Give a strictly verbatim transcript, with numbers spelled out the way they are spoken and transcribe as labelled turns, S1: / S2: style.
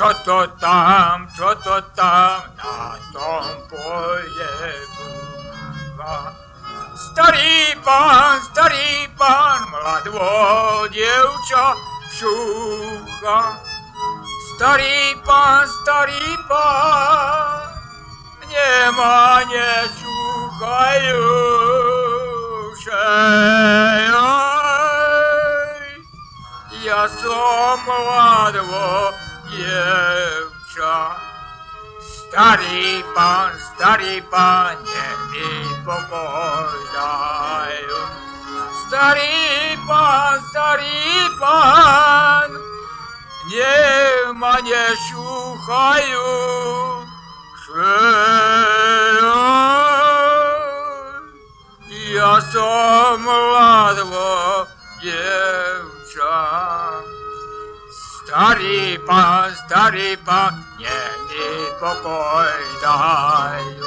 S1: čo to tam, čo to tam na tom pole búva. Starý pán, starý pán, mladvo dievča šúcha. Starý pán, starý pán, nemá nešúchajú. Ja som mladvo dievča. Starý pán, starý pán, nech mi pokoj daj. Starý pán, starý pán, nech ma nešúchajú. Ja som mladvo dievča. Starý pán, starý pán, nech mi pokoj daj.